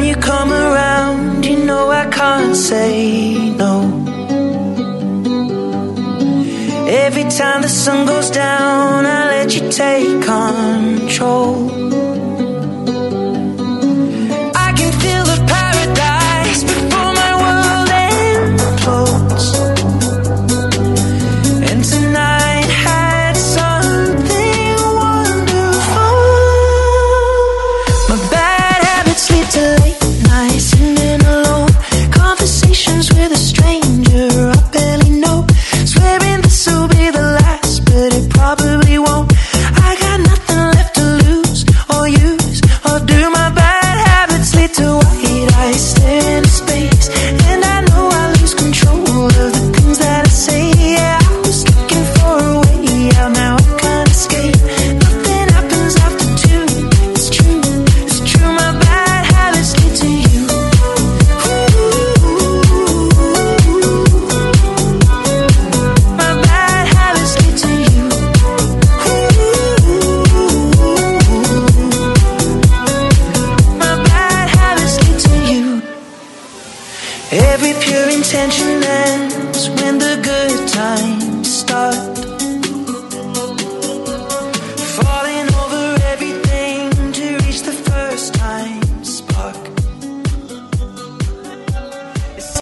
you come around, you know I can't say no. Every time the sun goes down, I let you take control. I can feel the paradise before my world implodes. And tonight had something wonderful. My bad habits lead to late nights, sitting alone, conversations with a stranger I barely know, swearing this will be the last, but it probably won't. I got nothing left to lose or use or do. My bad habits lead to white eyes staring into space, and I know I lose control of the things that I say. Yeah, I was looking for a way out, now I can't escape. Nothing happens after two. It's true, it's true. My bad habits lead to you. My bad habits lead to you. My bad habits lead to you. Every pure intention